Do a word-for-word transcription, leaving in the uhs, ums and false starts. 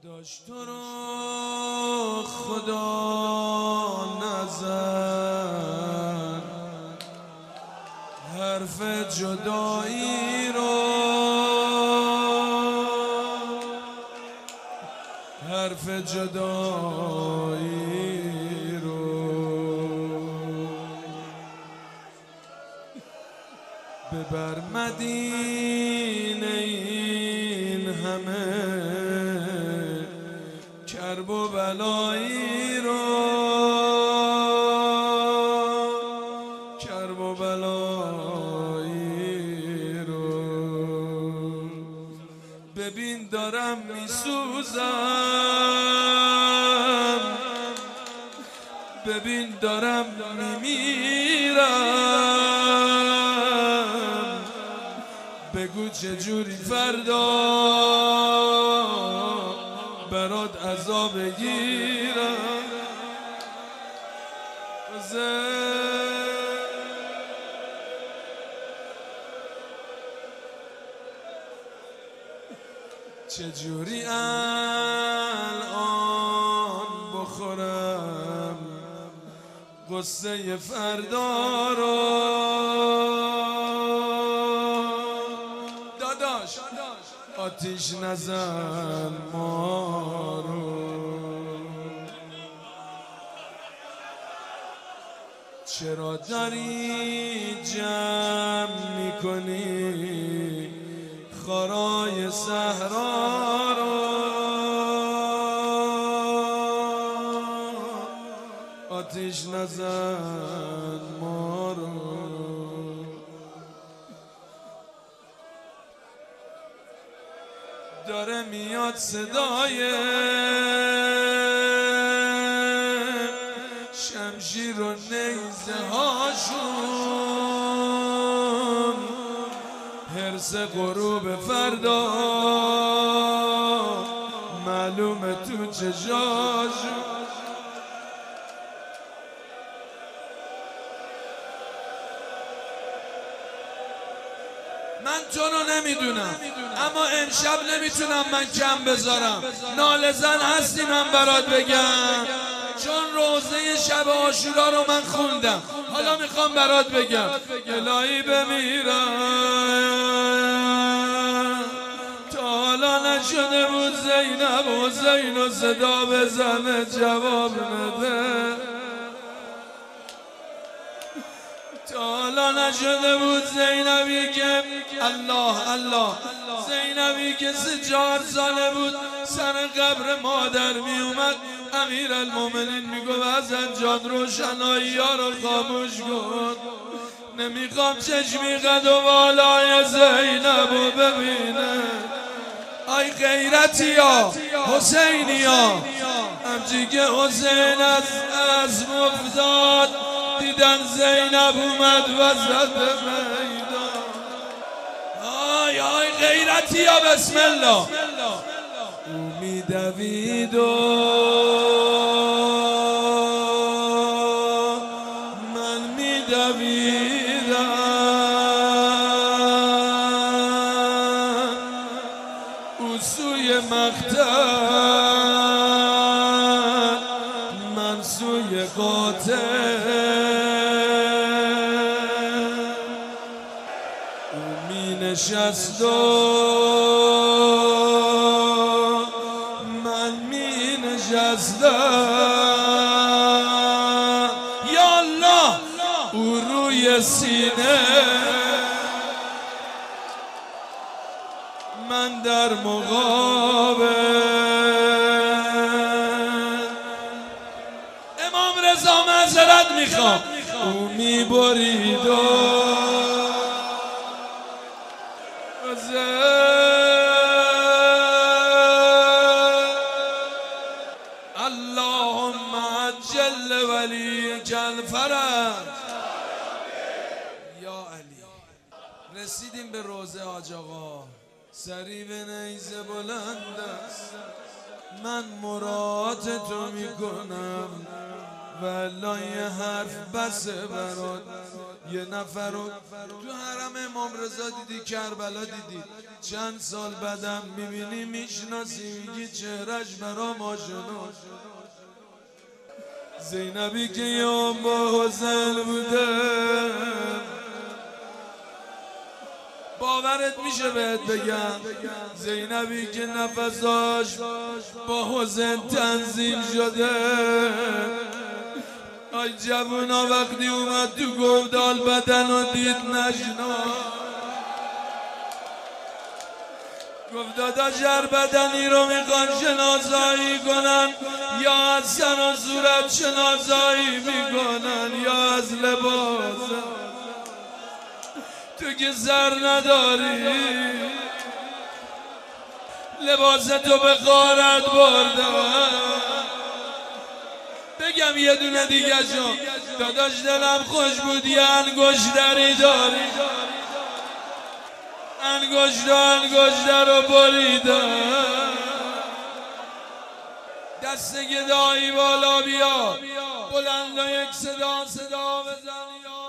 داداش تو رو خدا نزن حرف جدایی رو حرف جدایی رو ببر مدینه این همه کرب و بلایی رو کرب و بلایی رو ببین دارم میسوزم ببین دارم میمیرم بگو چجوری فردا برات عذاب بگیرم چجوری الان بخورم قصه فردا رو داداش آتیش نزن ما رو چرا داری جمع میکنی خارای صحرا رو آتیش نزن ما رو داره میاد صدای شمشیر و نیزه هاشون حرص غروب فردا معلومه تو چشاشون من تو رو نمیدونم اما امشب نمیتونم من کم بذارم ناله زن هستی من برات بگم چون روزه شب عاشورا رو من خوندم حالا میخوام برات بگم الهی بمیرم تا حالا نشده بود زینب و حسین و صدا بزنه جواب نده تا حالا نشده بود زینبی که الله الله زینبی که سه چهار ساله بود سر قبر مادر می اومد امیر المومنین میگو حسن جان روشنایی ها رو خاموش کن نمیخوام چشمی قد و بالای زینب رو ببینه آی غیرتی ها حسینی ها همچی که حسین از از مفتاد دیدن زینب اومد وسط میدان آی آی غیرتی ها بسم الله او میدوید و من میدویدم او سوی مقتل من سوی قاتل او می نشست و من می نشستم یا الله او روی سینه من در مقابل امام رضا معذرت میخوام او می برید و اللهم عجل ولیک الفرج یا علی رسیدیم به روضه حاج آقا سری به نیزه بلند است من مراد تو میکنم والله یه حرف بسه برات. یه نفر رو تو حرم امام رضا دیدی، کربلا دیدی، چند سال بعدم میبینی میشناسی، میگی چهرش برام آشنا. زینبی که یه با حسین بوده، باورت میشه بهت بگم زینبی که نفساش با حسین تنظیم شده. آی جوونا وقتی اومد تو گودال بدن و دید نشنا، گفت داداش هر بدنی رو میخوان شناسایی کنن، یا از سن و صورت شناسایی میکنن یا از لباس. تو که سر نداری لباس تو به غارت بردن. بگم یه دونه دیگه شو، داداش دلم خوش بود یه انگشتری داری، انگشت و انگشتر رو بریدن. دست گدایی بالا بیا، بلند و یک صدا صدا بزن یا